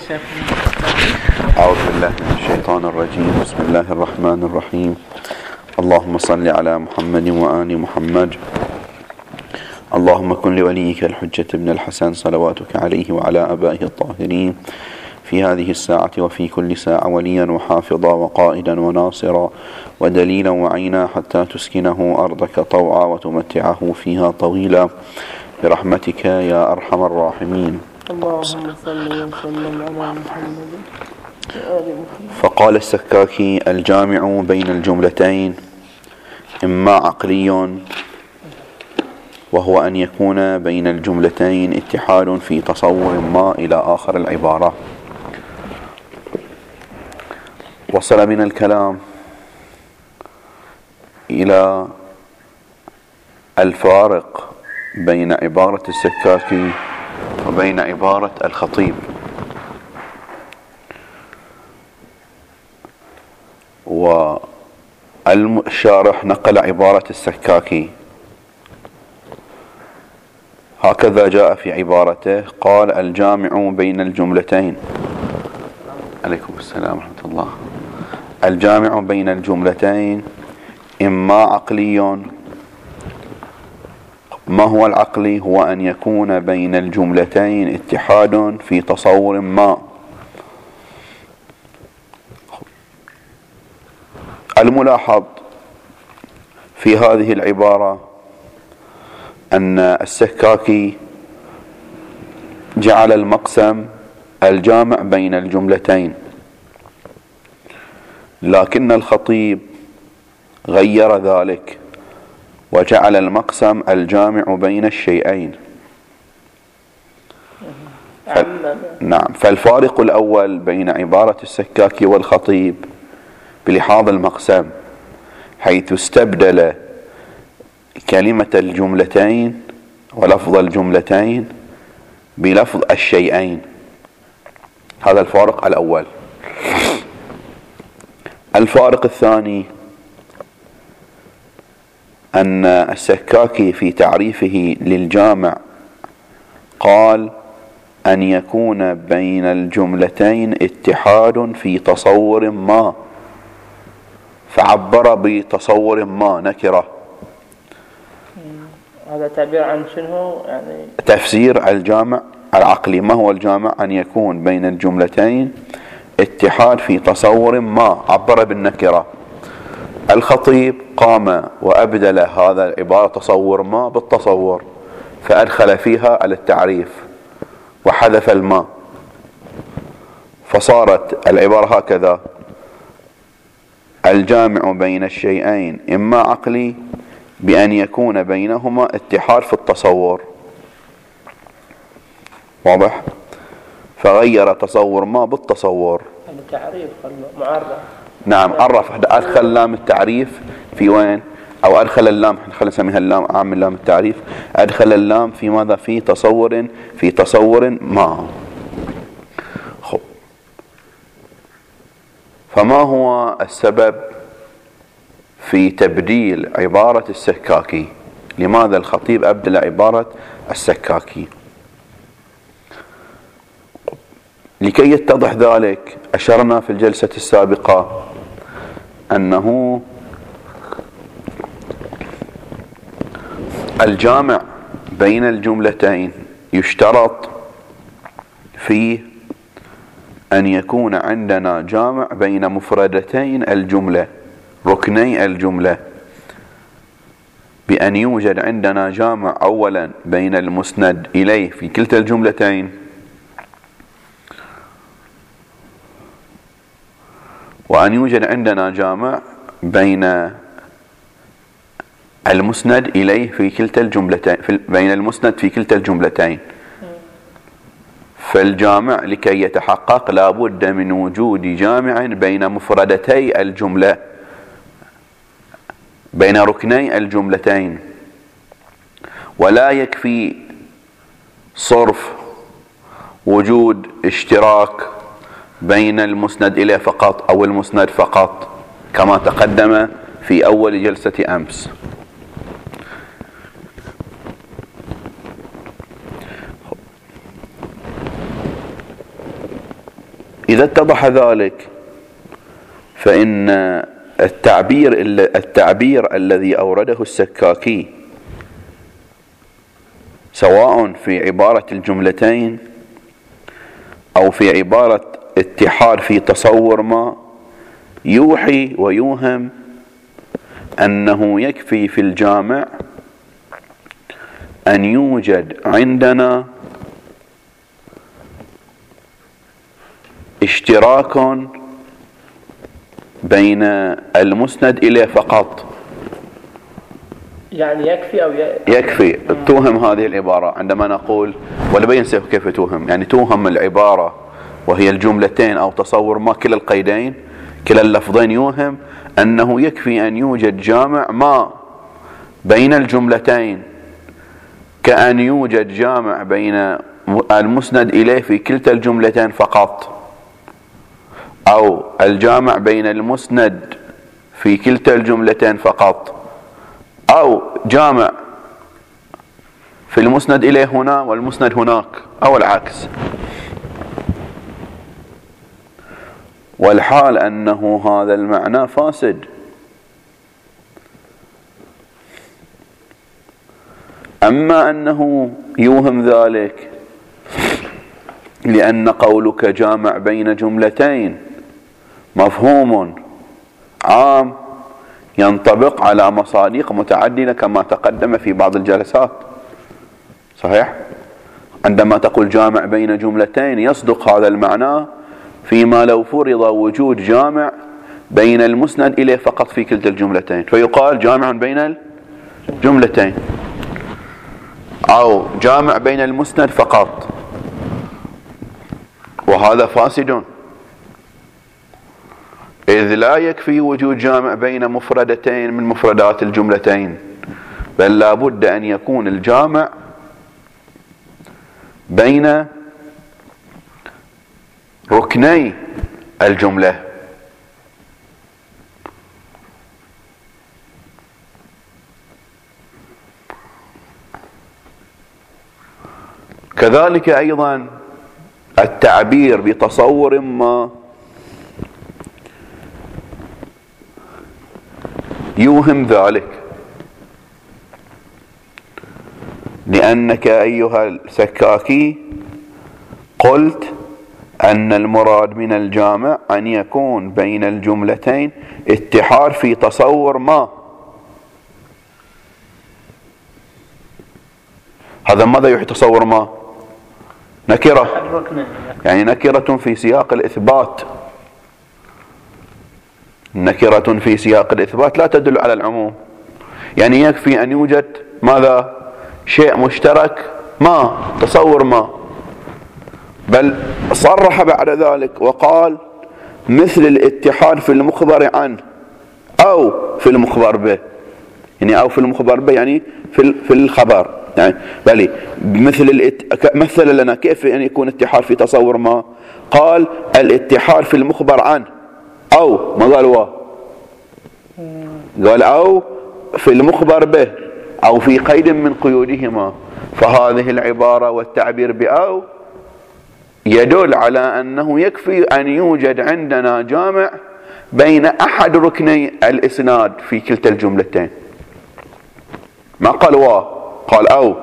أعوذ بالله من الشيطان الرجيم. بسم الله الرحمن الرحيم. اللهم صل على محمد وآل محمد. اللهم كن لوليك الحجة ابن الحسن صلواتك عليه وعلى آبائه الطاهرين في هذه الساعة وفي كل ساعة وليا وحافظا وقائدا وناصرا ودليلا وعينا حتى تسكنه أرضك طوعا وتمتعه فيها طويلا برحمتك يا أرحم الراحمين. اللهم صل وسلم على محمد. فقال السكاكي: الجامع بين الجملتين إما عقلي، وهو أن يكون بين الجملتين اتحاد في تصور ما، إلى آخر العبارة. وصل من الكلام إلى الفارق بين عبارة السكاكي وبين عبارة الخطيب. والشارح نقل عبارة السكاكي هكذا جاء في عبارته، قال: الجامع بين الجملتين. عليكم السلام ورحمة الله. الجامع بين الجملتين إما عقلي. ما هو العقلي؟ هو أن يكون بين الجملتين اتحاد في تصور ما. الملاحظ في هذه العبارة أن السكاكي جعل المقسم الجامع بين الجملتين، لكن الخطيب غير ذلك وجعل المقسم الجامع بين الشيئين. نعم. فالفارق الأول بين عبارة السكاكي والخطيب بلحاظ المقسم، حيث استبدل كلمة الجملتين ولفظ الجملتين بلفظ الشيئين. هذا الفارق الأول. الفارق الثاني أن السكاكي في تعريفه للجامع قال: أن يكون بين الجملتين اتحاد في تصور ما، فعبر بتصور ما نكرة. هذا تعبير عن شنو؟ يعني تفسير الجامع العقلي. ما هو الجامع؟ أن يكون بين الجملتين اتحاد في تصور ما، عبر بالنكرة. الخطيب قام وأبدل هذا العبارة تصور ما بالتصور، فأدخل فيها التعريف وحذف الماء، فصارت العبارة هكذا: الجامع بين الشيئين إما عقلي بأن يكون بينهما اتحاد في التصور. واضح؟ فغير تصور ما بالتصور. التعريف معرف. نعم، عرف. أدخل لام التعريف في وين؟ أو أدخل اللام، خلينا نسميها اللام، عامل لام التعريف. أدخل اللام في ماذا؟ في تصور ما. خب. فما هو السبب في تبديل عبارة السكاكي؟ لماذا الخطيب أبدل عبارة السكاكي؟ لكي يتضح ذلك أشرنا في الجلسة السابقة أنه الجامع بين الجملتين يشترط فيه أن يكون عندنا جامع بين مفردتين الجملة، ركني الجملة، بأن يوجد عندنا جامع أولا بين المسند إليه في كلتا الجملتين، وأن يوجد عندنا جامع بين المسند إليه في كلتا الجملتين، بين المسند في كلتا الجملتين. فالجامع لكي يتحقق لابد من وجود جامع بين مفردتي الجملة، بين ركني الجملتين. ولا يكفي صرف وجود اشتراك بين المسند إليه فقط أو المسند فقط، كما تقدم في أول جلسة أمس. إذا اتضح ذلك فإن التعبير الذي أورده السكاكي سواء في عبارة الجملتين أو في عبارة اتحاد في تصور ما يوحي ويوهم أنه يكفي في الجامع أن يوجد عندنا اشتراك بين المسند إليه فقط. يعني يكفي أو يكفي. توهم هذه العبارة عندما نقول، ولبين كيف توهم، يعني توهم العبارة وهي الجملتين أو تصور ما، كلا القيدين كلا اللفظين يوهم أنه يكفي أن يوجد جامع ما بين الجملتين، كأن يوجد جامع بين المسند إليه في كلتا الجملتين فقط، أو الجامع بين المسند في كلتا الجملتين فقط، أو جامع في المسند إليه هنا والمسند هناك، أو العكس. والحال أنه هذا المعنى فاسد. أما أنه يوهم ذلك لأن قولك جامع بين جملتين مفهوم عام ينطبق على مصادق متعددة كما تقدم في بعض الجلسات، صحيح؟ عندما تقول جامع بين جملتين يصدق هذا المعنى فيما لو فرض وجود جامع بين المسند إليه فقط في كلتا الجملتين، فيقال جامع بين الجملتين، أو جامع بين المسند فقط، وهذا فاسد، إذ لا يكفي وجود جامع بين مفردتين من مفردات الجملتين، بل لا بد أن يكون الجامع بين ركني الجملة. كذلك أيضا التعبير بتصور ما يوهم ذلك، لأنك أيها السكاكي قلت أن المراد من الجامع أن يكون بين الجملتين اتحاد في تصور ما. هذا ماذا يحيي تصور ما؟ نكرة، يعني نكرة في سياق الإثبات. نكرة في سياق الإثبات لا تدل على العموم، يعني يكفي أن يوجد ماذا؟ شيء مشترك ما، تصور ما. بل صرح بعد ذلك وقال مثل الاتحاد في المخبر عنه أو في المخبر به، يعني أو في المخبر به يعني في الخبر، يعني بلي مثل لنا كيف أن يكون اتحاد في تصور ما. قال الاتحاد في المخبر عنه، أو ما قال قال أو في المخبر به، أو في قيد من قيودهما. فهذه العبارة والتعبير بأو يدل على أنه يكفي أن يوجد عندنا جامع بين أحد ركني الإسناد في كلتا الجملتين. ما قال قال أو.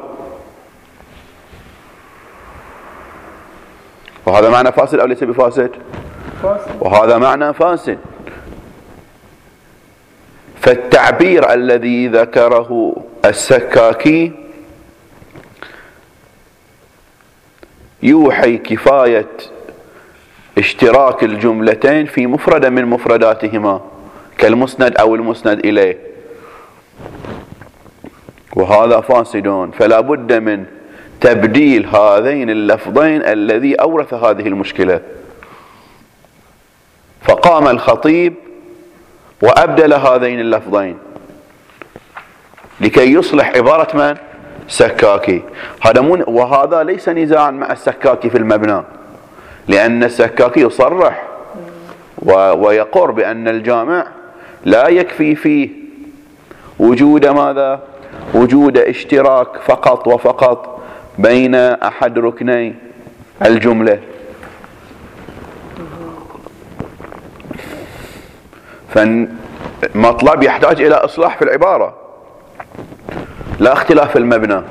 وهذا معنى فاسد أو ليس بفاسد؟ وهذا معنى فاسد. فالتعبير الذي ذكره السكاكي يوحي كفاية اشتراك الجملتين في مفردة من مفرداتهما كالمسند أو المسند إليه، وهذا فاسد. فلا بد من تبديل هذين اللفظين الذي أورث هذه المشكلة. فقام الخطيب وأبدل هذين اللفظين لكي يصلح عبارة من؟ سكاكي. وهذا ليس نزاعا مع السكاكي في المبنى، لأن السكاكي يصرح ويقر بأن الجامع لا يكفي فيه وجود ماذا؟ وجود اشتراك فقط وفقط بين أحد ركني الجملة. فالمطلب يحتاج إلى إصلاح في العبارة، لا اختلاف في المبنى.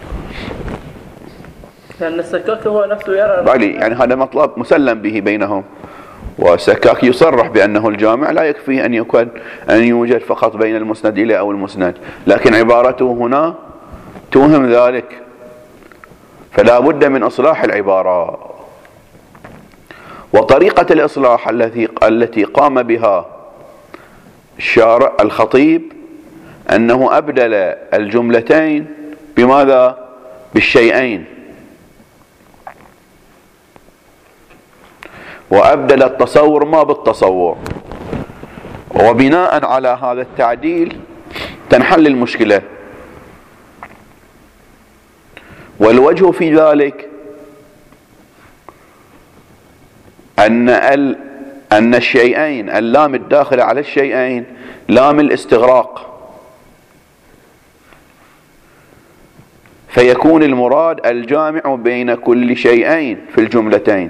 لأن السكاكي هو نفسه يرى يعني هذا مطلب مسلم به بينهم، والسكاكي يصرح بأنه الجامع لا يكفي أن يوجد فقط بين المسند إليه أو المسند، لكن عبارته هنا توهم ذلك، فلا بد من إصلاح العبارة. وطريقة الإصلاح التي قام بها الشارع الخطيب أنه أبدل الجملتين بماذا؟ بالشيئين، وأبدل التصور ما بالتصور، وبناء على هذا التعديل تنحل المشكلة. والوجه في ذلك أن الشيئين، اللام الداخلة على الشيئين لام الاستغراق، فيكون المراد الجامع بين كل شيئين في الجملتين.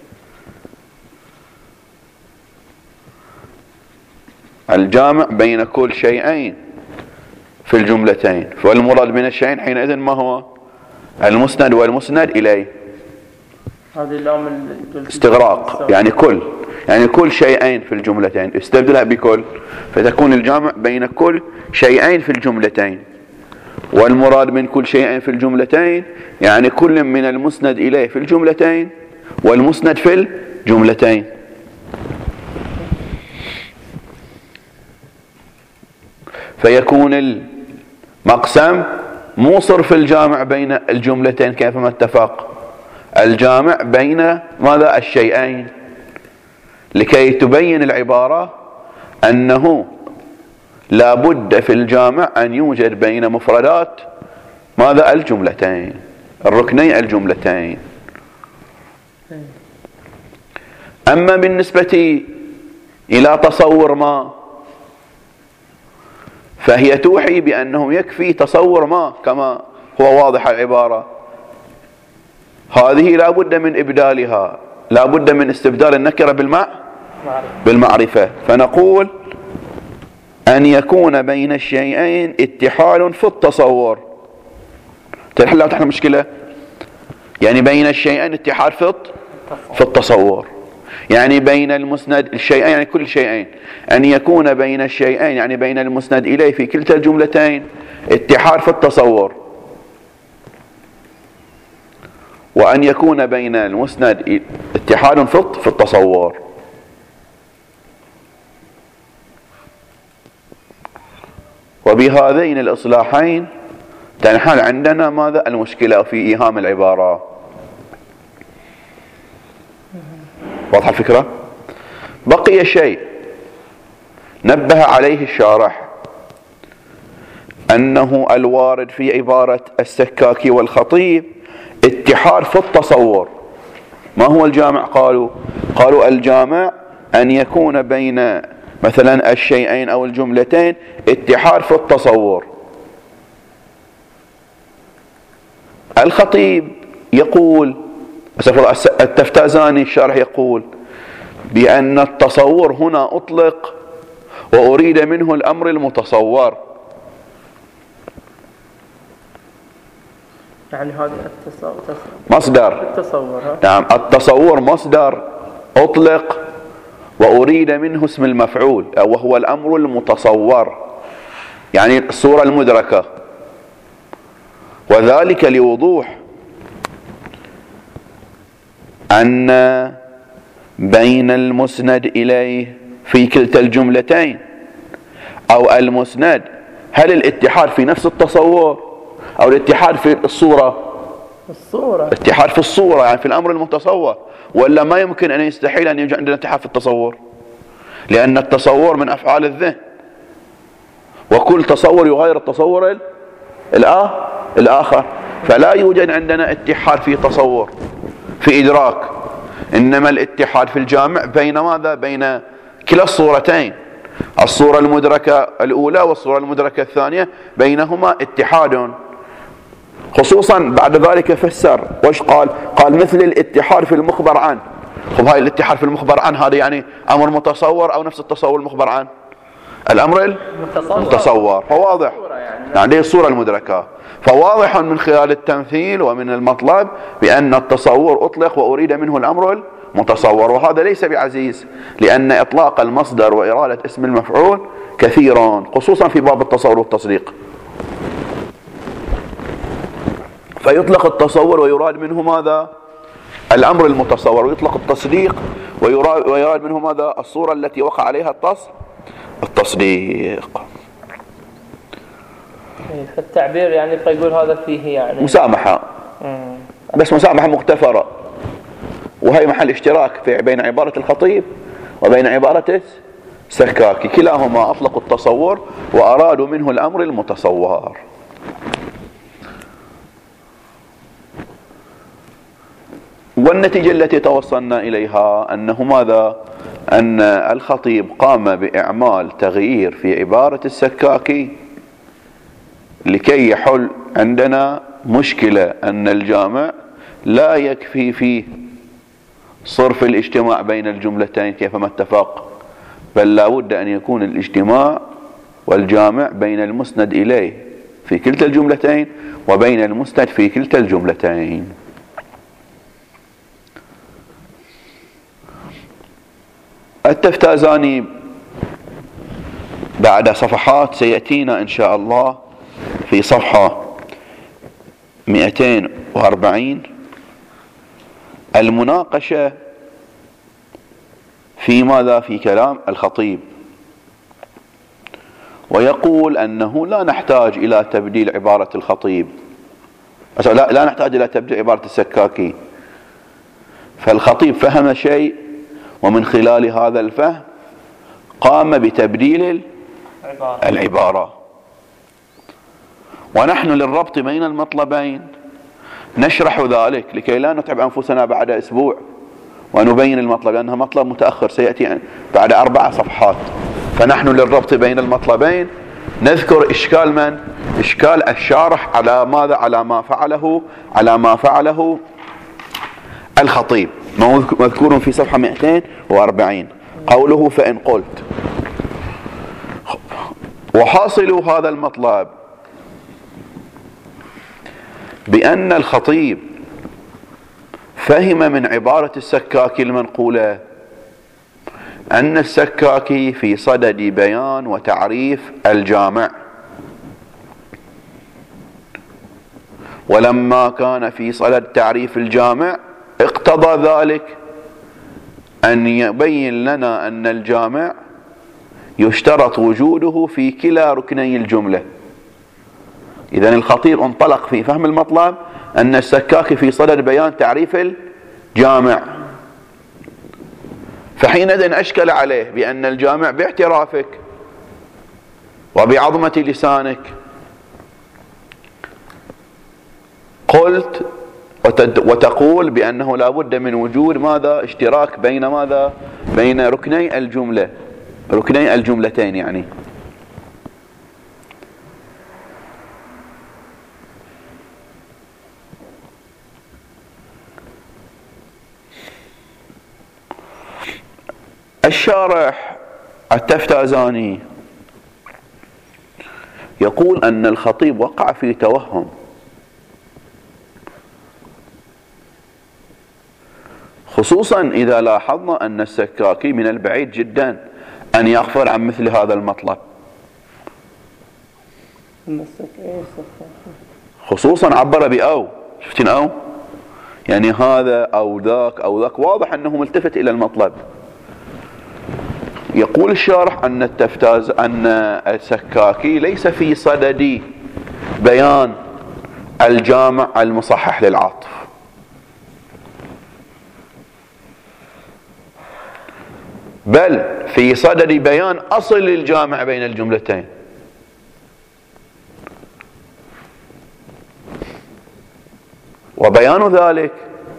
الجامع بين كل شيئين في الجملتين، فالمراد من الشيئين حينئذ ما هو؟ المسند والمسند إليه. هذه اللام استغراق، يعني كل شيئين في الجملتين، استبدلها بكل، فتكون الجامع بين كل شيئين في الجملتين. والمراد من كل شيئين في الجملتين يعني كل من المسند إليه في الجملتين والمسند في الجملتين. فيكون المقسم مو صرف الجامع بين الجملتين كيفما اتفق، الجامع بين ماذا؟ الشيئين، لكي تبين العبارة أنه لا بد في الجامع أن يوجد بين مفردات ماذا؟ الجملتين، الركني الجملتين. أما بالنسبة إلى تصور ما، فهي توحي بأنه يكفي تصور ما كما هو واضح العبارة، هذه لا بد من إبدالها، لا بد من استبدال النكرة بالمعرفة. فنقول أن يكون بين الشيئين اتحاد في التصور. تحل المشكلة، يعني بين الشيئين اتحاد في التصور، يعني بين المسند الشيئين، يعني كل شيئين، أن يكون بين الشيئين يعني بين المسند إليه في كلتا الجملتين اتحاد في التصور، وأن يكون بين المسند اتحاد في التصور. وبهذين الإصلاحين تنحل عندنا ماذا؟ المشكلة في إيهام العبارة. واضحة الفكرة؟ بقي شيء نبه عليه الشارح، أنه الوارد في عبارة السكاكي والخطيب اتحاد في التصور. ما هو الجامع؟ قالوا الجامع أن يكون بين مثلا الشيئين أو الجملتين اتحاد في التصور. الخطيب يقول، التفتازاني الشارح يقول بأن التصور هنا أطلق وأريد منه الأمر المتصور. يعني هذا مصدر التصور. نعم، التصور مصدر أطلق وأريد منه اسم المفعول وهو الأمر المتصور، يعني الصورة المدركة. وذلك لوضوح أن بين المسند إليه في كلتا الجملتين أو المسند، هل الاتحاد في نفس التصور أو الاتحاد في الصورة؟ اتحاد في الصورة، يعني في الأمر المتصور، ولا ما يمكن أن يستحيل أن يوجد عندنا اتحاد في التصور، لأن التصور من أفعال الذهن، وكل تصور يغير التصور الآخر، فلا يوجد عندنا اتحاد في تصور في إدراك، إنما الاتحاد في الجامع بين ماذا؟ بين كلا الصورتين، الصورة المدركة الأولى والصورة المدركة الثانية بينهما اتحاد. خصوصا بعد ذلك فسر، وش قال مثل الاتحاد في المخبر عنه، خب هاي الاتحاد في المخبر عن هذا يعني أمر متصور أو نفس التصور المخبر عنه؟ الأمر المتصور. فواضح يعني الصورة المدركة. فواضح من خلال التمثيل ومن المطلب بأن التصور أطلق وأريد منه الأمر المتصور، وهذا ليس بعزيز، لأن إطلاق المصدر وإرادة اسم المفعول كثيرا خصوصا في باب التصور والتصديق. فيطلق التصور ويراد منه ماذا؟ الأمر المتصور، ويطلق التصديق ويراد منه ماذا؟ الصورة التي وقع عليها التصديق. التعبير يعني فيقول هذا فيه يعني مسامحة، بس مسامحة مغتفرة، وهي محل اشتراك بين عبارة الخطيب وبين عبارة السكاكي، كلاهما أطلقوا التصور وأرادوا منه الأمر المتصور. والنتيجة التي توصلنا إليها أنه ماذا؟ أن الخطيب قام بإعمال تغيير في عبارة السكاكي لكي يحل عندنا مشكلة أن الجامع لا يكفي فيه صرف الاجتماع بين الجملتين كيفما اتفق، بل لا بد أن يكون الاجتماع والجامع بين المسند إليه في كلتا الجملتين وبين المسند في كلتا الجملتين. التفتازاني بعد صفحات سيأتينا إن شاء الله في صفحة 240 المناقشة في ماذا؟ في كلام الخطيب، ويقول أنه لا نحتاج إلى تبديل عبارة الخطيب، لا نحتاج إلى تبديل عبارة السكاكي، فالخطيب فهم شيء ومن خلال هذا الفهم قام بتبديل العبارة. ونحن للربط بين المطلبين نشرح ذلك لكي لا نتعب أنفسنا بعد أسبوع ونبين المطلب، لأنها مطلب متأخر سيأتي بعد 4 صفحات. فنحن للربط بين المطلبين نذكر إشكال من؟ إشكال الشارح على ماذا؟ على ما فعله الخطيب، مذكور في صفحة 240 قوله فإن قلت. وحاصل هذا المطلب بأن الخطيب فهم من عبارة السكاكي المنقولة أن السكاكي في صدد بيان وتعريف الجامع، ولما كان في صدد تعريف الجامع اقتضى ذلك أن يبين لنا أن الجامع يشترط وجوده في كلا ركني الجملة. إذن الخطيب انطلق في فهم المطلب أن السكاكي في صدد بيان تعريف الجامع، فحينئذ أشكل عليه بأن الجامع باعترافك وبعظمة لسانك قلت وتقول بأنه لا بد من وجود ماذا؟ اشتراك بين ماذا؟ بين ركني الجملة، ركني الجملتين يعني. الشارح التفتازاني يقول أن الخطيب وقع في توهم، خصوصا إذا لاحظنا أن السكاكي من البعيد جدا أن يغفل عن مثل هذا المطلب، خصوصا عبر بأو، شفتين أو يعني هذا أو ذاك أو ذاك، واضح أنه ملتفت إلى المطلب. يقول الشارح أن السكاكي ليس في صدد بيان الجامع المصحح للعاطف، بل في صدد بيان أصل الجامع بين الجملتين. وبيان ذلك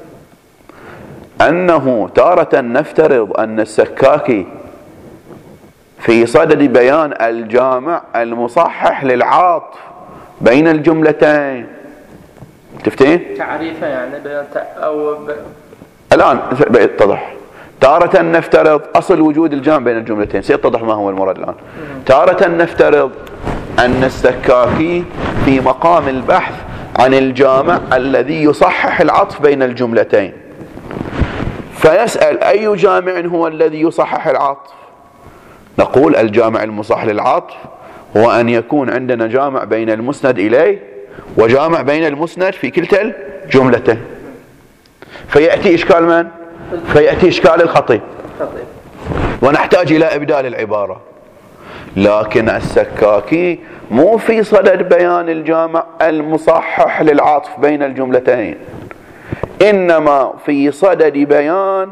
أنه تارة نفترض أن السكاكي في صدد بيان الجامع المصحح للعاطف بين الجملتين. شفتين؟ تعريفه يعني بيان أو الآن اتضح. تارة نفترض أصل وجود الجامع بين الجملتين، سيتضح ما هو المراد الآن. تارة نفترض أن السكاكي في مقام البحث عن الجامع الذي يصحح العطف بين الجملتين، فيسأل أي جامع هو الذي يصحح العطف؟ نقول الجامع المصحح للعطف هو أن يكون عندنا جامع بين المسند إليه وجامع بين المسند في كلتا الجملتين. فيأتي إشكال من؟ فيأتي إشكال الخطيب، ونحتاج إلى إبدال العبارة. لكن السكاكي مو في صدد بيان الجامع المصحح للعطف بين الجملتين، إنما في صدد بيان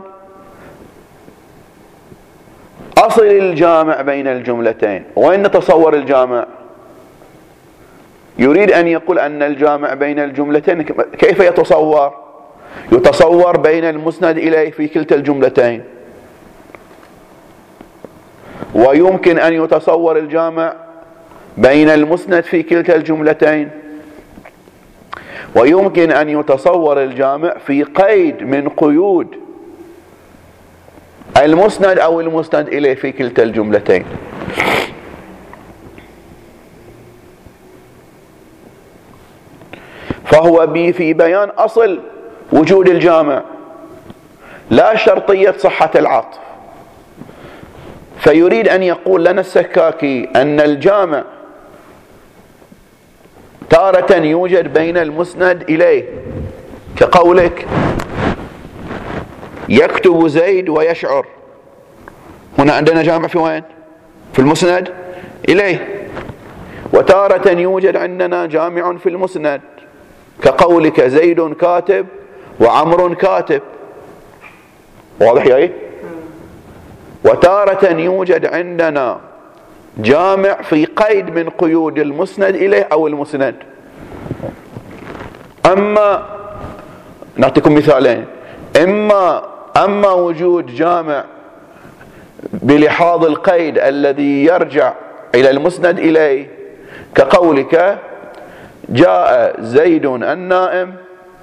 أصل الجامع بين الجملتين. وين نتصور الجامع؟ يريد أن يقول أن الجامع بين الجملتين كيف يتصور؟ يتصور بين المسند إليه في كلتا الجملتين، ويمكن أن يتصور الجامع بين المسند في كلتا الجملتين، ويمكن أن يتصور الجامع في قيد من قيود المسند أو المسند إليه في كلتا الجملتين. فهو في بيان أصل وجود الجامع، لا شرطية صحة العطف. فيريد أن يقول لنا السكاكي أن الجامع تارة يوجد بين المسند إليه، كقولك يكتب زيد ويشعر، هنا عندنا جامع في وين؟ في المسند إليه. وتارة يوجد عندنا جامع في المسند، كقولك زيد كاتب وعمر كاتب، واضح يا إيه؟ وتارة يوجد عندنا جامع في قيد من قيود المسند إليه أو المسند. أما نعطيكم مثالين، أما وجود جامع بلحاظ القيد الذي يرجع إلى المسند إليه، كقولك جاء زيد النائم،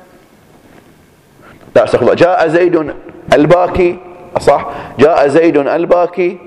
لا استغفر الله، جاء زيد الباكي، صح، جاء زيد الباكي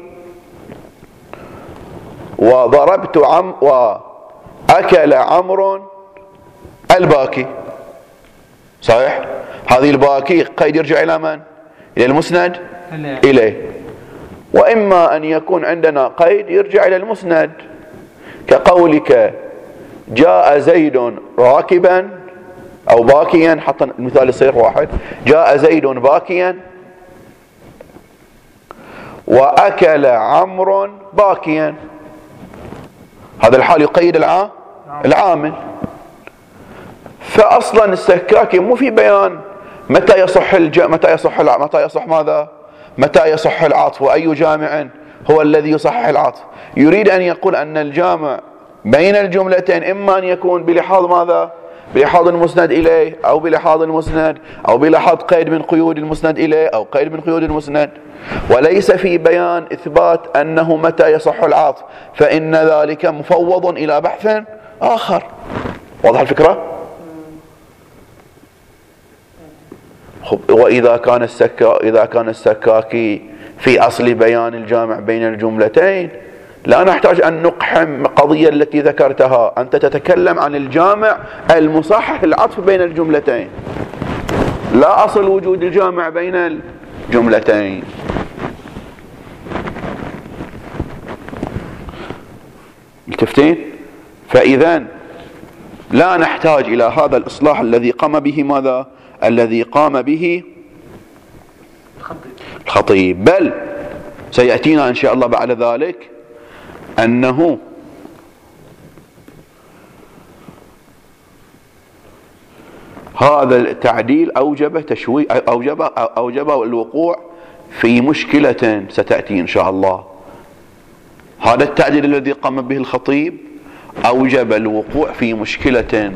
وضربت وأكل عمرو الباكي، صحيح؟ هذه الباكي قيد يرجع إلى من؟ إلى المسند إليه. وإما أن يكون عندنا قيد يرجع إلى المسند، كقولك جاء زيد راكبا أو باكيا، حتى المثال يصير واحد، جاء زيد باكيا وأكل عمرو باكيا، هذا الحال يقيد العامل. فأصلا السكاكي مو في بيان متى يصح متى يصح العطف وأي جامع هو الذي يصحح العطف. يريد أن يقول أن الجامع بين الجملتين إما أن يكون بلحاظ ماذا؟ بلحاظ المسند إليه أو بلحاظ المسند أو بلحاظ قيد من قيود المسند إليه أو قيد من قيود المسند، وليس في بيان إثبات أنه متى يصح العطف، فإن ذلك مفوض إلى بحث آخر. واضح الفكرة؟ وإذا كان السكاكي في أصل بيان الجامع بين الجملتين، لا نحتاج أن نقحم القضية التي ذكرتها. أنت تتكلم عن الجامع المصحح العطف بين الجملتين، لا أصل وجود الجامع بين الجملتين. ملتفتين؟ فإذا لا نحتاج إلى هذا الإصلاح الذي قام به ماذا؟ الذي قام به الخطيب، بل سيأتينا إن شاء الله بعد ذلك أنه هذا التعديل أوجب الوقوع في مشكلة ستأتي إن شاء الله. هذا التعديل الذي قام به الخطيب أوجب الوقوع في مشكلة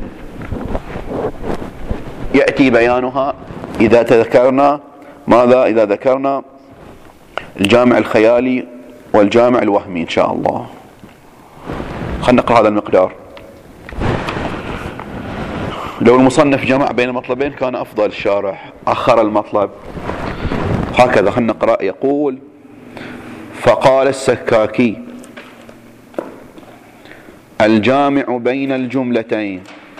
يأتي بيانها إذا تذكرنا ماذا؟ إذا ذكرنا الجامع الخيالي والجامع الوهمي إن شاء الله. خلنا نقرأ هذا المقدار. لو المصنف جمع بين المطلبين كان أفضل، الشارح أخر المطلب. هكذا خلنا نقرأ. يقول: فقال السكاكي: الجامع بين الجملتين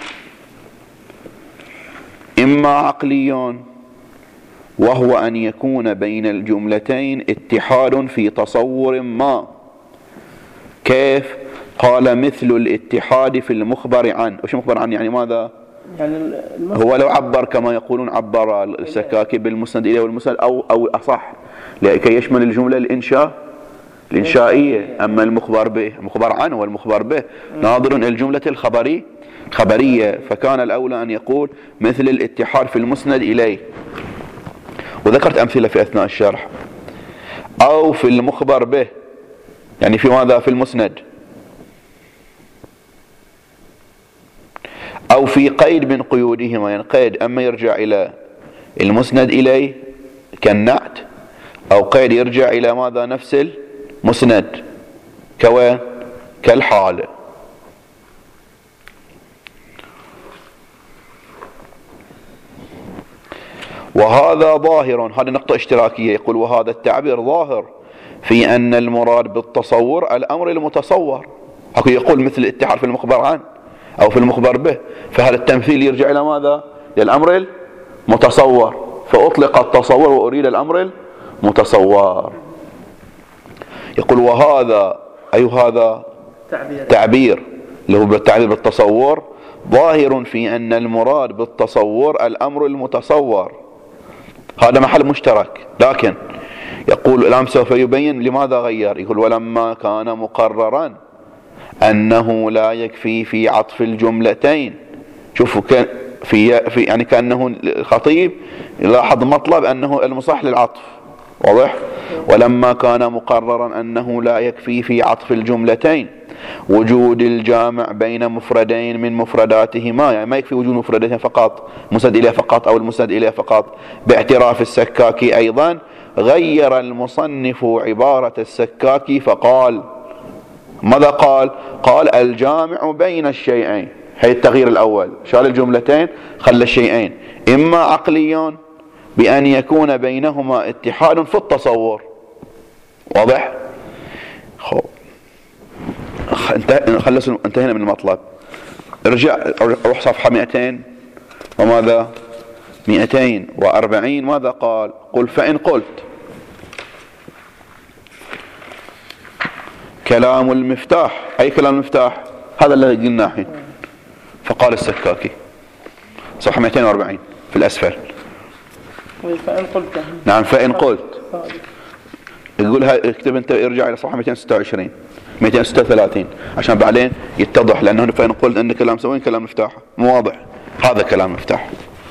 إما عقلي، وهو أن يكون بين الجملتين اتحاد في تصور ما. كيف؟ قال: مثل الاتحاد في المخبر عنه. وش مخبر عنه يعني ماذا؟ يعني هو لو عبر كما يقولون عبر السكاكي بالمسند إليه والمسند أو أصح لكي يشمل الجملة الإنشائية. أما المخبر به المخبر عنه والمخبر به ناظر الجملة الخبرية، فكان الأولى أن يقول مثل الاتحاد في المسند إليه، وذكرت أمثلة في أثناء الشرح. أو في المخبر به يعني في ماذا؟ في المسند. أو في قيد من قيودهما يعني قيد أما يرجع إلى المسند إليه كالنعت، أو قيد يرجع إلى ماذا؟ نفس المسند كوين؟ كالحال. وهذا ظاهر، هذه نقطة اشتراكية. يقول: وهذا التعبير ظاهر في أن المراد بالتصور الأمر المتصور. يقول مثل الاتحاد في المخبر عنه أو في المخبر به، فهذا التمثيل يرجع إلى ماذا؟ للأمر المتصور، فأطلق التصور وأريد الأمر المتصور. يقول: وهذا أي هذا تعبير اللي هو بالتعبير بالتصور ظاهر في أن المراد بالتصور الأمر المتصور. هذا محل مشترك. لكن يقول الآن سوف يبين لماذا غير. يقول: ولما كان مقررا أنه لا يكفي في عطف الجملتين. شوفوا كان في يعني كأنه الخطيب لاحظ مطلب أنه المصح للعطف، واضح؟ ولما كان مقررا أنه لا يكفي في عطف الجملتين وجود الجامع بين مفردين من مفرداتهما، يعني ما يكفي وجود مفردين فقط، مسند إليه فقط أو المسند إليه فقط، باعتراف السكاكي أيضا، غير المصنف عبارة السكاكي فقال: ماذا قال؟ قال: الجامع بين الشيئين. هي التغيير الأول، شال الجملتين خلى الشيئين إما عقليون بأن يكون بينهما اتحاد في التصور، واضح؟ انتهينا من المطلب. ارجع روح صفحة 200 وماذا 240. ماذا قال؟ قل: فإن قلت كلام المفتاح. أي كلام المفتاح؟ هذا الذي قلناه الحين. فقال السكاكي صفحة 240 في الأسفل. فإن قلت. نعم فإن قلت. يقول اكتب انت ارجع إلى صفحة 226 236 عشان بعدين يتضح، لأنه فإن قلت أن كلام سوين كلام مفتاح مو واضح. هذا كلام مفتاح.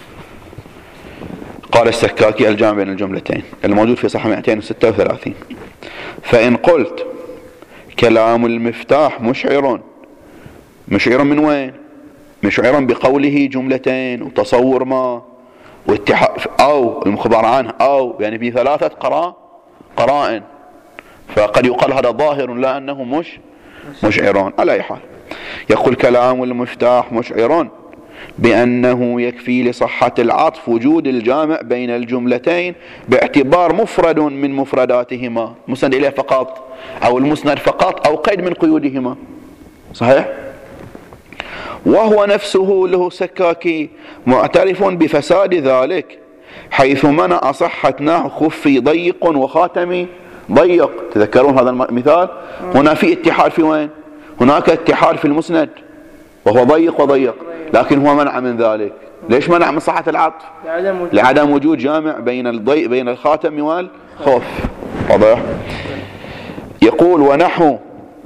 قال السكاكي: الجامع بين الجملتين، الموجود في صفحة 236. فإن قلت كلام المفتاح مشعر من وين؟ مشعر بقوله جملتين وتصور ما واتحاد أو المخبر عنه أو يعني في 3 قرائن، فقد يقال هذا ظاهر لا أنه مشعر. على أي حال يقول: كلام المفتاح مشعر بأنه يكفي لصحة العطف وجود الجامع بين الجملتين باعتبار مفرد من مفرداتهما، مسند إليه فقط أو المسند فقط أو قيد من قيودهما. صحيح؟ وهو نفسه له سكاكي معترف بفساد ذلك، حيث منع صحة نحو خفي ضيق وخاتمي ضيق. تذكرون هذا المثال؟ هنا في اتحاد في وين؟ هناك اتحاد في المسند وهو ضيق وضيق، لكن هو منع من ذلك. ليش منع من صحة العطف؟ لعدم وجود جامع بين الخاتم والخف، واضح؟ يقول: ونحو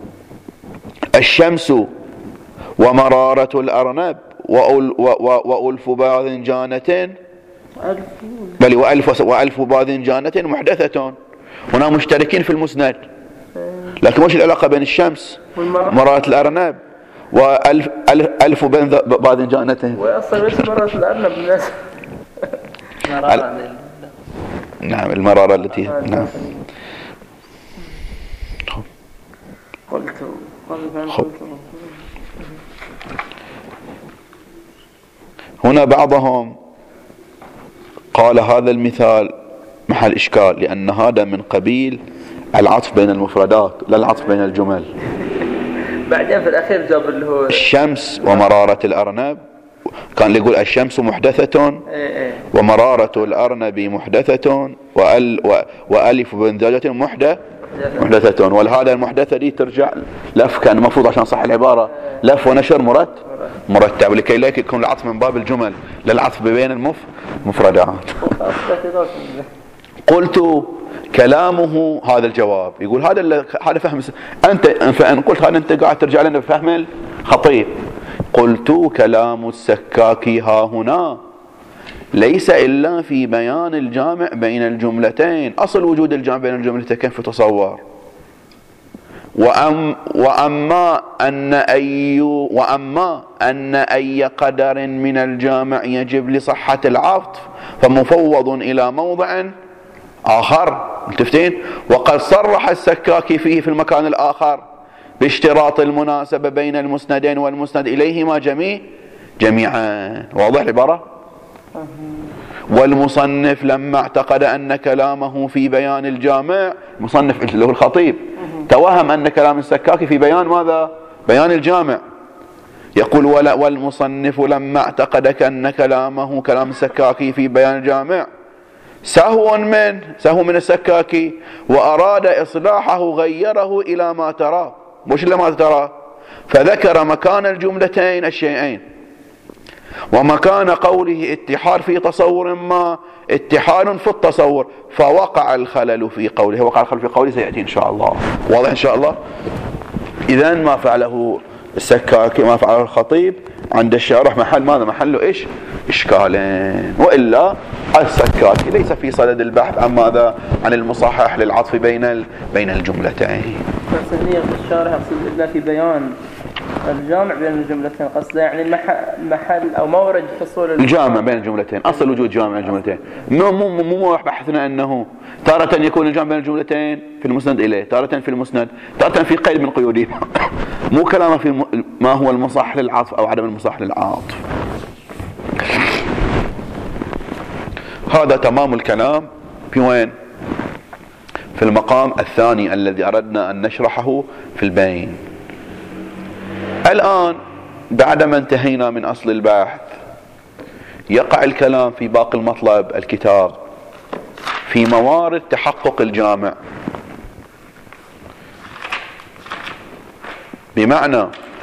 الشمس ومرارة الأرنب وألف باذنجانة، بل وألف باذنجانة محدثة. هنا مشتركين في المسند، لكن وش العلاقة بين الشمس ومرارة الأرنب وألف باذنجانة؟ وأصلا ليش مرارة الأرنب الناس؟ نعم المرارة التي نعم. هنا بعضهم قال هذا المثال محل إشكال، لأن هذا من قبيل العطف بين المفردات لا العطف بين الجمل. بعدين في الأخير جاب اللي هو الشمس ومرارة الأرنب، كان يقول الشمس محدثة ومرارة الأرنب محدثة وألف بن زوجة محدثة، ولهذا المحدثة دي ترجع لف، كان المفروض عشان صح العبارة لف ونشر مرتب لكي لا يكون العطف من باب الجمل لا العطف بين المفردات. قلت كلامه هذا الجواب، يقول هذا فهم أنت، فإن قلت هذا أنت قاعد ترجع لنا بفهم الخطيب. قلت كلام السكاك ها هنا ليس إلا في بيان الجامع بين الجملتين. أصل وجود الجامع بين الجملتين كيف تصور؟ وأما أن أي قدر من الجامع يجب لصحة العطف فمفوض إلى موضع آخر، متفقين؟ وقد صرح السكاكي فيه في المكان الآخر باشتراط المناسبة بين المسندين والمسند إليهما جميعا. واضح العبارة؟ والمصنف لما اعتقد أن كلامه في بيان الجامع، مصنف اللي هو الخطيب توهم أن كلام السكاكي في بيان ماذا؟ بيان الجامع. يقول والمصنف لما اعتقد أن كلامه كلام السكاكي في بيان الجامع سهو من السكاكي وأراد إصلاحه غيره إلى ما ترى، مش إلا ما ترى، فذكر مكان الجملتين الشيئين ومكان قوله اتحاد في تصور ما اتحاد في التصور، فوقع الخلل في قوله. وقع الخلل في قوله سيأتي إن شاء الله، واضح إن شاء الله. إذن ما فعله السكاكي ما فعله الخطيب عند الشارح محل ماذا؟ محله إيش؟ إشكالين. وإلا السكاكي ليس في صدد البحث عن ماذا؟ عن المصحح للعطف بين الجملتين. فسهلية الشارح يقصد إلا في بيان الجامع بين الجملتين، قصده يعني محل أو مورد حصول الجامع بين الجملتين، أصل وجود جامع بين الجملتين. مو بحثنا أنه تارة يكون الجامع بين الجملتين في المسند إليه، تارة في المسند، تارة في قيد من قيوده. مو كلامه في ما هو المصح للعطف أو عدم المصح للعطف. هذا تمام الكلام في وين؟ في المقام الثاني الذي أردنا أن نشرحه في البين. الآن بعدما انتهينا من أصل البحث يقع الكلام في باقي المطلب الكتاب في موارد تحقق الجامع، بمعنى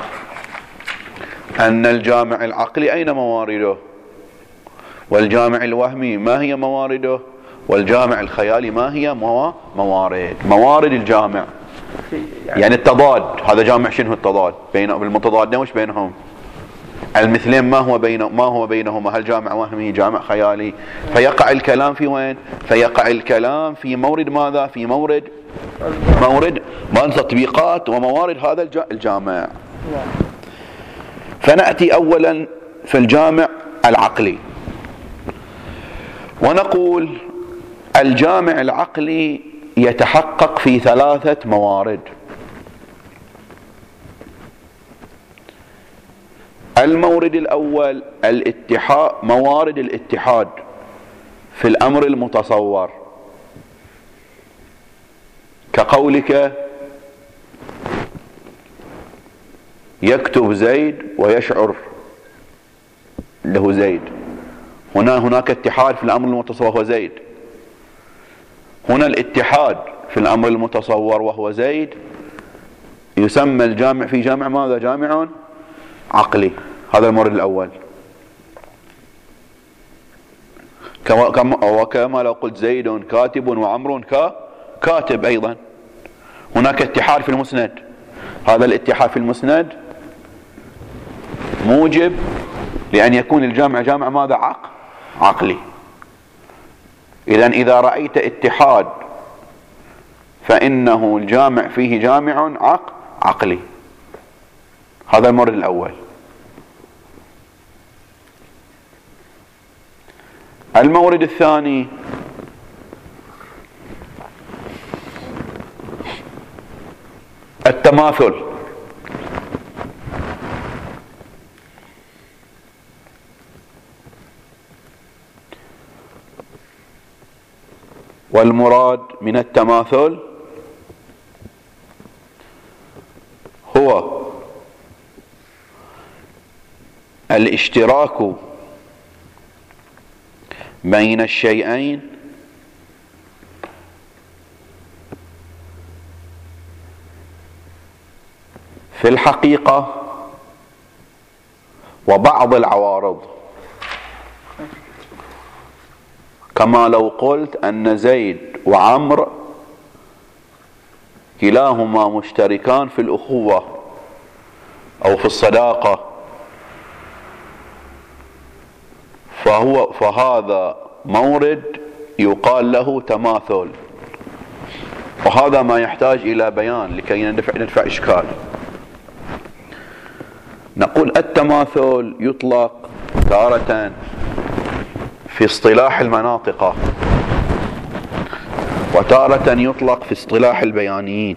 أن الجامع العقلي أين موارده، والجامع الوهمي ما هي موارده، والجامع الخيالي ما هي موارد الجامع. يعني التضاد، هذا جامع شنو التضاد؟ بين المتضادين وش بينهم؟ المثلين ما هو بينهما؟ هل جامع وهمي جامع خيالي؟ فيقع الكلام في وين؟ فيقع الكلام في مورد ماذا؟ في مورد تطبيقات وموارد هذا الجامع. فنأتي أولا في الجامع العقلي ونقول الجامع العقلي يتحقق في 3 موارد. المورد الأول موارد الاتحاد في الأمر المتصور، كقولك يكتب زيد ويشعر له زيد، هناك اتحاد في الأمر المتصور وهو زيد. هنا الاتحاد في الأمر المتصور وهو زيد يسمى الجامع في جامع ماذا؟ جامع عقلي. هذا المورد الأول. وكما لو قلت زيد كاتب وعمر كاتب أيضا. هناك اتحاد في المسند، هذا الاتحاد في المسند موجب لأن يكون الجامع جامع ماذا؟ عقلي. إذن إذا رأيت اتحاد فإنه الجامع فيه جامع عقلي. هذا المورد الأول. المورد الثاني التماثل. والمراد من التماثل هو الاشتراك بين الشيئين في الحقيقة وبعض العوارض، كما لو قلت أن زيد وعمر كلاهما مشتركان في الأخوة أو في الصداقة، فهذا مورد يقال له تماثل، وهذا ما يحتاج إلى بيان لكي ندفع إشكال. نقول التماثل يطلق تارة في اصطلاح المناطق، وتارة يطلق في اصطلاح البيانيين.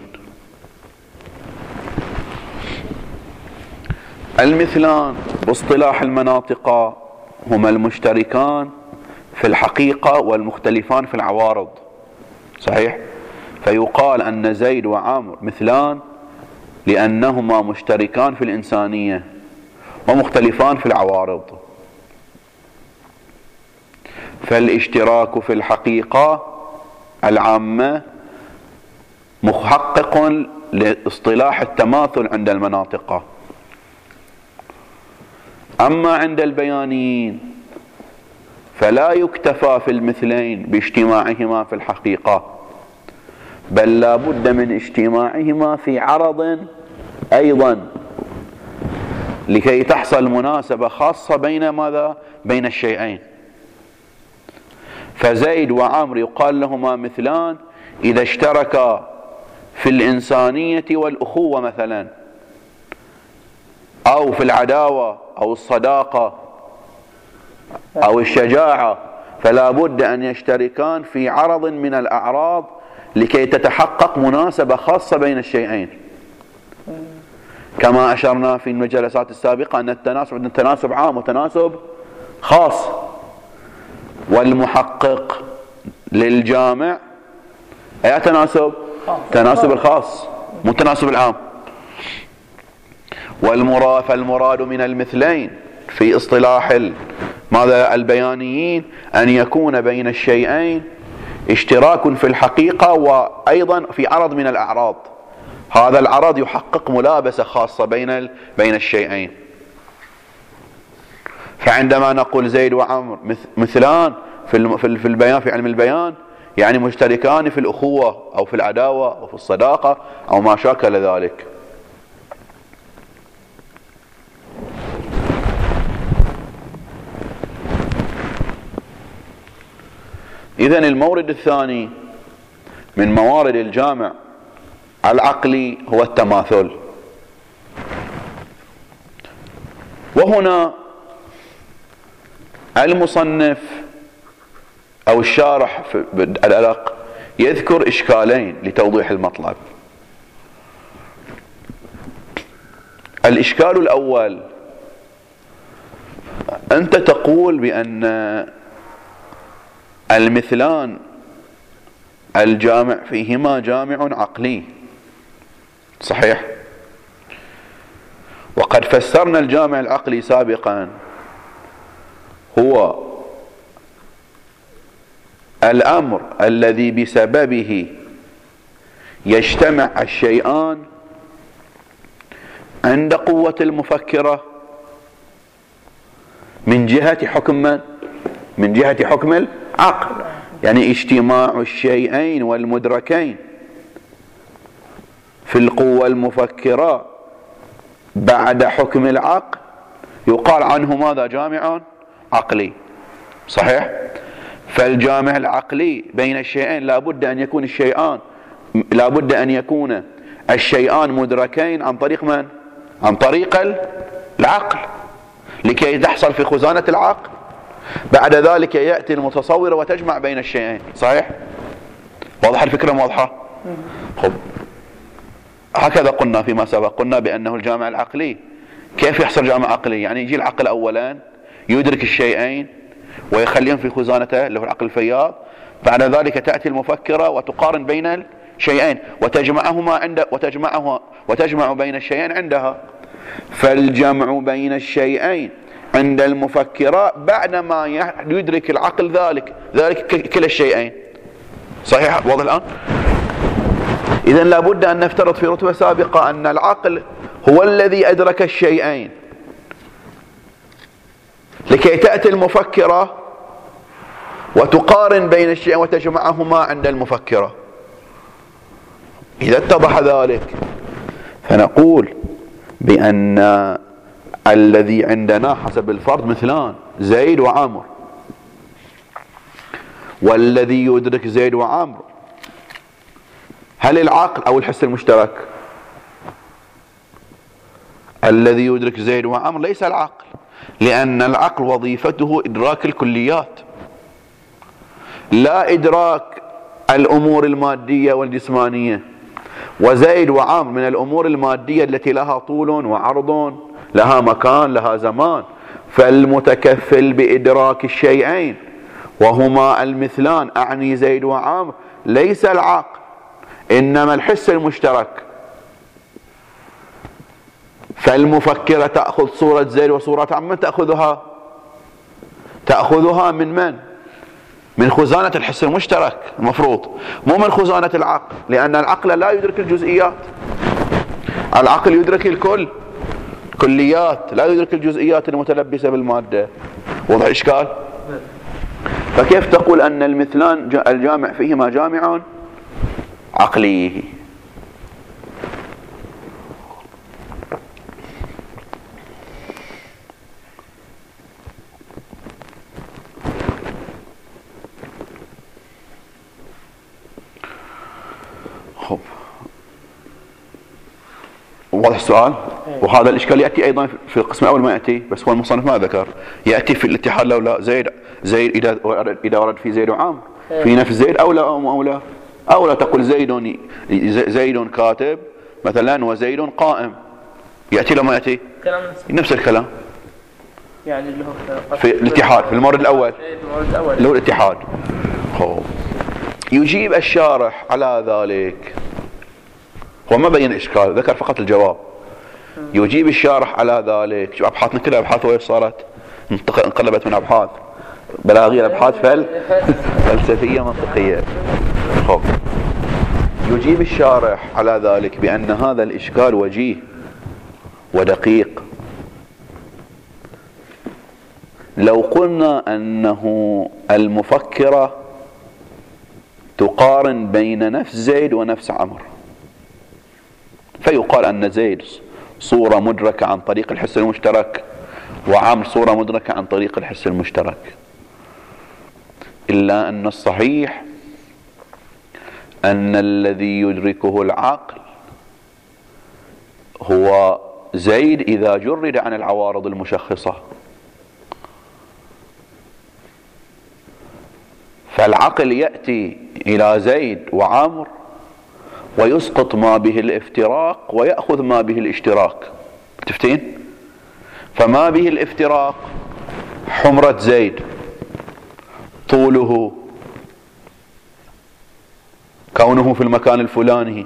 المثلان باصطلاح المناطق هما المشتركان في الحقيقة والمختلفان في العوارض، صحيح؟ فيقال أن زيد وعمر مثلان لأنهما مشتركان في الإنسانية ومختلفان في العوارض. فالاشتراك في الحقيقة العامة محقق لاصطلاح التماثل عند المناطق. أما عند البيانيين فلا يكتفى في المثلين باجتماعهما في الحقيقة، بل لا بد من اجتماعهما في عرض أيضا لكي تحصل مناسبة خاصة بين ماذا؟ بين الشيئين. فزيد وعمر يقال لهما مثلان إذا اشتركا في الإنسانية والأخوة مثلا، أو في العداوة أو الصداقة أو الشجاعة، فلا بد أن يشتركان في عرض من الأعراض لكي تتحقق مناسبة خاصة بين الشيئين، كما أشرنا في الجلسات السابقة أن التناسب عندنا تناسب عام وتناسب خاص، والمحقق للجامع أي تناسب؟ تناسب الخاص مو التناسب العام. فالمراد من المثلين في اصطلاح ماذا البيانيين أن يكون بين الشيئين اشتراك في الحقيقة وأيضا في عرض من الأعراض، هذا العرض يحقق ملابسة خاصة بين الشيئين. فعندما نقول زيد وعمر مثلان في البيان في علم البيان يعني مشتركان في الأخوة أو في العداوة أو في الصداقة أو ما شاكل ذلك. إذن المورد الثاني من موارد الجامع العقلي هو التماثل. وهنا المصنف أو الشارح في الألق يذكر إشكالين لتوضيح المطلب. الإشكال الأول، أنت تقول بأن المثلان الجامع فيهما جامع عقلي، صحيح؟ وقد فسرنا الجامع العقلي سابقا هو الأمر الذي بسببه يجتمع الشيئان عند قوة المفكرة من جهة حكم العقل، يعني اجتماع الشيئين والمدركين في القوة المفكرة بعد حكم العقل يقال عنه ماذا؟ جامع عقلي، صحيح؟ فالجامع العقلي بين الشيئين لابد أن يكون الشيئان مدركين عن طريق من؟ عن طريق العقل، لكي تحصل في خزانة العقل. بعد ذلك يأتي المتصور وتجمع بين الشيئين، صحيح؟ واضح الفكرة؟ واضحة؟ خب هكذا قلنا فيما سبق، قلنا بأنه الجامع العقلي كيف يحصل جامع عقلي؟ يعني يجي العقل أولا يدرك الشيئين ويخليهم في خزانته اللي هو العقل الفياض، بعد ذلك تأتي المفكرة وتقارن بين الشيئين وتجمع بين الشيئين عندها. فالجمع بين الشيئين عند المفكرة بعدما يدرك العقل ذلك كلا الشيئين. صحيح؟ واضح الآن؟ إذن لابد أن نفترض في رتبة سابقة أن العقل هو الذي أدرك الشيئين، لكي تأتي المفكرة وتقارن بين الشيئين وتجمعهما عند المفكرة. إذا اتضح ذلك فنقول بأن الذي عندنا حسب الفرض مثلان، زيد وعمر، والذي يدرك زيد وعمر هل العقل أو الحس المشترك؟ الذي يدرك زيد وعمر ليس العقل، لأن العقل وظيفته إدراك الكليات، لا إدراك الأمور المادية والجسمانية. وزيد وعمر من الأمور المادية التي لها طول وعرض، لها مكان، لها زمان. فالمتكفل بإدراك الشيئين وهما المثلان، أعني زيد وعمر، ليس العقل إنما الحس المشترك. فالمفكرة تأخذ صورة زيد وصورة عمر، تأخذها من من خزانة الحس المشترك المفروض، مو من خزانة العقل، لأن العقل لا يدرك الجزئيات، العقل يدرك الكل، كليات، لا يدرك الجزئيات المتلبسة بالمادة. وضع إشكال؟ فكيف تقول أن المثلان الجامع فيهما جامع عقلي؟ خب، واضح السؤال؟ وهذا الإشكال يأتي أيضا في القسم الأول، ما يأتي، بس هو المصنف ما ذكر، يأتي في الاتحاد لو لا. زيد إذا ورد في زيد وعمر في نفس زيد أو لا تقول زيد كاتب مثلا وزيد قائم، يأتي لو ما يأتي نفس الكلام يعني اللي هو في الاتحاد في المورد الأول اللي هو الاتحاد. يجيب الشارح على ذلك، هو ما بين إشكال، ذكر فقط الجواب. يجيب الشارح على ذلك. شو أبحاثنا كلها أبحاث وين صارت؟ انقلبت من أبحاث بلاغية لأبحاث فلسفية منطقية. يجيب الشارح على ذلك بأن هذا الإشكال وجيه ودقيق. لو قلنا أنه المفكرة تقارن بين نفس زيد ونفس عمر، فيقال أن زيد صورة مدركة عن طريق الحس المشترك وعمر صورة مدركة عن طريق الحس المشترك، إلا أن الصحيح أن الذي يدركه العقل هو زيد إذا جرد عن العوارض المشخصة. فالعقل يأتي إلى زيد وعمر ويسقط ما به الافتراق ويأخذ ما به الاشتراك. تفتين؟ فما به الافتراق حمرة زيد، طوله، كونه في المكان الفلاني،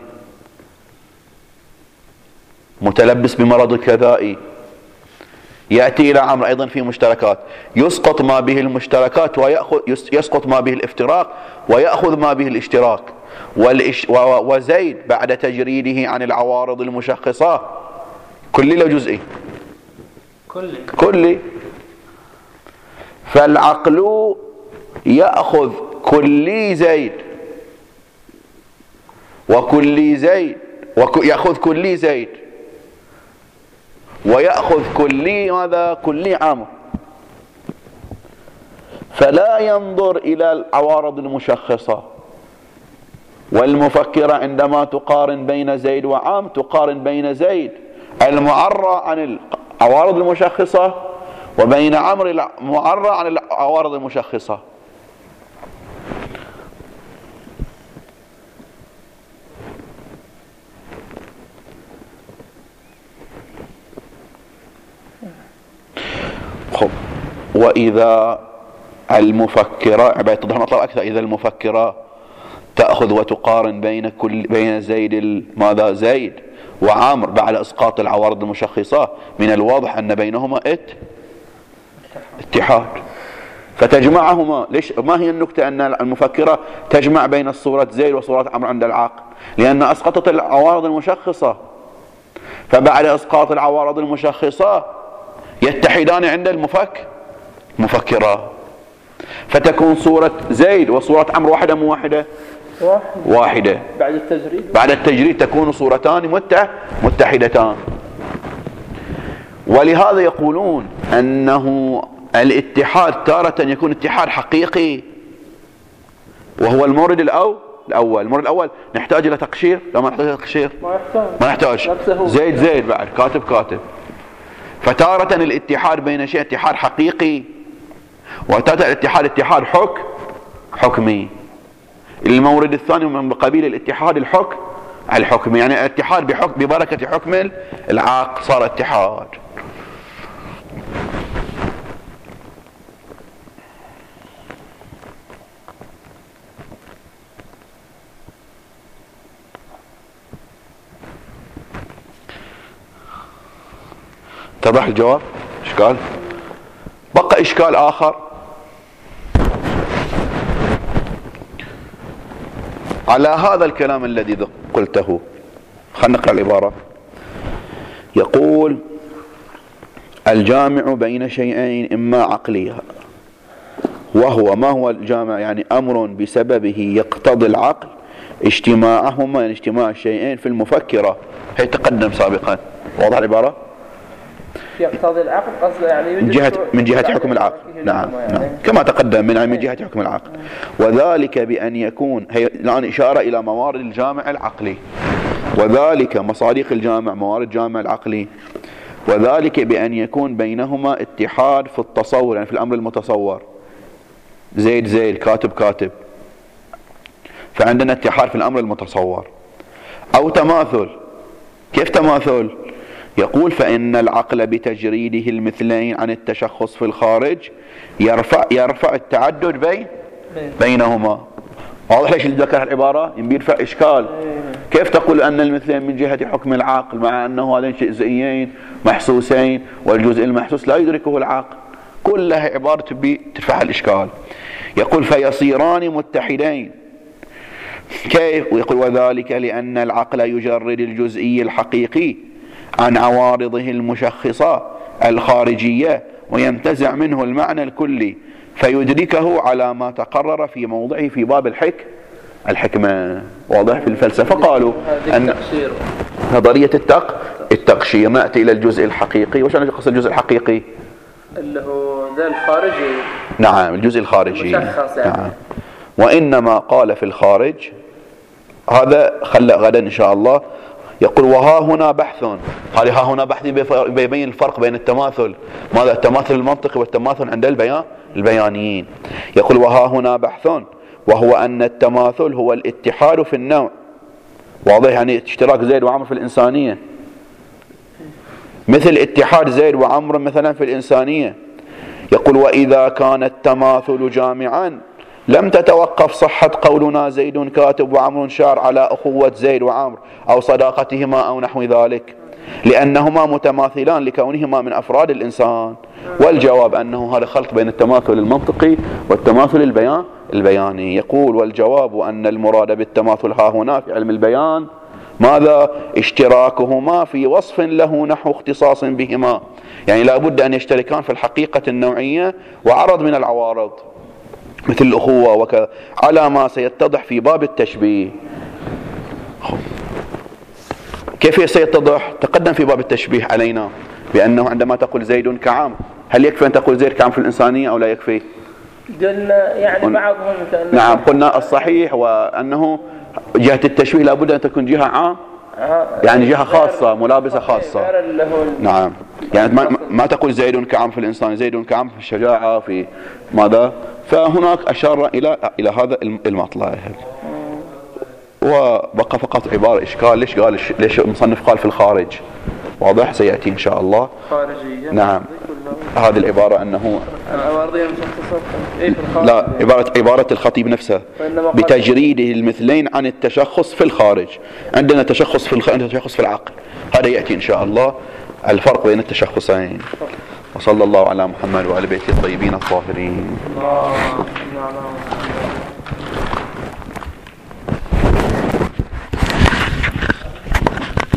متلبس بمرض الكذائي. يأتي إلى عمر أيضا في مشتركات، يسقط ما به المشتركات يسقط ما به الافتراق ويأخذ ما به الاشتراك. وزيد بعد تجريده عن العوارض المشخصة كلي لو جزئي؟ كلي. فالعقل يأخذ كلي زيد وكلي زيد يأخذ كلي زيد ويأخذ كلي ماذا؟ كلي عمر. فلا ينظر إلى العوارض المشخصة. والمفكرة عندما تقارن بين زيد وعمر تقارن بين زيد المعرى عن العوارض المشخصة وبين عمر المعرى عن العوارض المشخصة. وإذا المفكرة بيتضح المطلب أكثر. إذا المفكرة تأخذ وتقارن بين زيد ماذا زيد وعامر بعد إسقاط العوارض المشخصة، من الواضح أن بينهما اتحاد، فتجمعهما. ليش؟ ما هي النكتة أن المفكرة تجمع بين الصورة زيد وصورة عمرو عند العاقل؟ لأن أسقطت العوارض المشخصة، فبعد إسقاط العوارض المشخصة يتحدان عند المفكرة، فتكون صورة زيد وصورة عمرو واحدة مو واحدة. بعد التجريد تكون صورتان متحدتان. ولهذا يقولون أنه الاتحاد تارة يكون اتحاد حقيقي، وهو المورد الأول. المورد الأول نحتاج إلى تقشير؟ لا، ما نحتاج إلى تقشير، ما نحتاج. زيد بعد كاتب. فتارة الاتحاد بين شيء اتحاد حقيقي، وتارة الاتحاد اتحاد حكمي. المورد الثاني من قبيل الاتحاد الحكمي، يعني الاتحاد ببركة حكم العاقل صار اتحاد. اتضح الجواب؟ اشكال؟ بقى اشكال اخر على هذا الكلام الذي قلته. خلينا نقرأ العبارة. يقول: الجامع بين شيئين إما عقلي، وهو ما هو الجامع؟ يعني أمر بسببه يقتضي العقل اجتماعهما، يعني اجتماع الشيئين في المفكرة. هي تقدم سابقا. واضح العبارة؟ يقتضي العقل قصده يعني من جهة حكم العقل. نعم. كما تقدم من جهة حكم العقل. وذلك بأن يكون، هي الآن إشارة إلى موارد الجامع العقلي، وذلك مصادق الجامع موارد الجامع العقلي، وذلك بأن يكون بينهما اتحاد في التصور، يعني في الأمر المتصور. زيد كاتب، فعندنا اتحاد في الأمر المتصور. أو تماثل. كيف تماثل؟ يقول: فإن العقل بتجريده المثلين عن التشخص في الخارج يرفع التعدد بينهما. واضح ليش ذكر العبارة؟ يرفع إشكال. كيف تقول أن المثلين من جهة حكم العقل مع أنه هذين جزئيين محسوسين، والجزء المحسوس لا يدركه العقل؟ كلها عبارة ترفع الإشكال. يقول: فيصيران متحدين. كيف؟ ويقول: وذلك لأن العقل يجرد الجزئي الحقيقي عن عوارضه المشخصة الخارجية، وينتزع منه المعنى الكلي، فيدركه على ما تقرر في موضعه في باب الحكمة. واضح؟ في الفلسفة قالوا أن نظرية التقشير نأتي إلى الجزء الحقيقي. وش أنا قصد الجزء الحقيقي؟ اللي هو ذا الخارجي. نعم، الجزء الخارجي. مشخص يعني. نعم. وإنما قال في الخارج، هذا خلى غدا إن شاء الله. يقول: وها هنا بحث. هذه ها هنا بحث بيبين الفرق بين التماثل، ماذا التماثل المنطقي والتماثل عند البيانيين. يقول: وها هنا بحث، وهو أن التماثل هو الاتحاد في النوع. واضح؟ يعني اشتراك زيد وعمر في الإنسانية، مثل اتحاد زيد وعمر مثلا في الإنسانية. يقول: وإذا كان التماثل جامعا لم تتوقف صحة قولنا زيد كاتب وعمر شاعر على أخوة زيد وعمر أو صداقتهما أو نحو ذلك، لأنهما متماثلان لكونهما من أفراد الإنسان. والجواب أنه هذا خلط بين التماثل المنطقي والتماثل البياني. يقول: والجواب أن المراد بالتماثل ها هنا في علم البيان ماذا؟ اشتراكهما في وصف له نحو اختصاص بهما، يعني لا بد أن يشتركان في الحقيقة النوعية وعرض من العوارض مثل الأخوة وكذا، على ما سيتضح في باب التشبيه. كيف سيتضح؟ تقدم في باب التشبيه علينا بأنه عندما تقول زيد كعام، هل يكفي أن تقول زيد كعام في الإنسانية أو لا يكفي؟ قلنا يعني بعضهم. نعم، قلنا الصحيح وأنه جهة التشبيه لابد أن تكون جهة عام، يعني جهة خاصة ملابسة خاصة. نعم، يعني ما تقول زيد كعام في الإنسان، زيد كعام في الشجاعة في ماذا. فهناك أشار إلى هذا المطلع. وبقى فقط عبارة إشكال، ليش المصنف قال في الخارج؟ واضح؟ سيأتي إن شاء الله. خارجية. نعم. هذه العبارة أنه الأراضي المشخصة في الخارج. لا، عبارة الخطيب نفسها بتجريده المثلين عن التشخص في الخارج. عندنا تشخص في عندنا تشخص في العقل، هذا يأتي إن شاء الله الفرق بين التشخصين. وصلى الله على محمد وعلى بيته الطيبين الطاهرين.